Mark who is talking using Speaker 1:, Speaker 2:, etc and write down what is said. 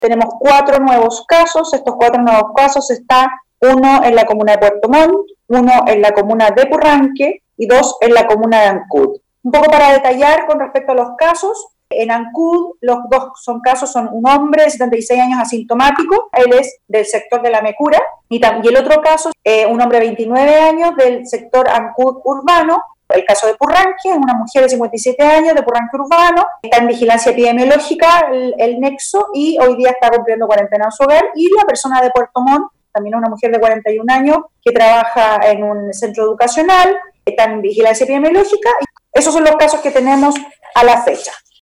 Speaker 1: tenemos 4 nuevos casos. Estos 4 nuevos casos están uno en la comuna de Puerto Montt, uno en la comuna de Purranque y 2 en la comuna de Ancud. Un poco para detallar con respecto a los casos, en Ancud los 2 casos son un hombre de 76 años asintomático, él es del sector de la Mecura, y el otro caso es un hombre de 29 años del sector Ancud urbano. El caso de Purranque es una mujer de 57 años de Purranque urbano, está en vigilancia epidemiológica el nexo y hoy día está cumpliendo cuarentena en su hogar. Y la persona de Puerto Montt, también una mujer de 41 años que trabaja en un centro educacional, está en vigilancia epidemiológica. Esos son los casos que tenemos a la fecha.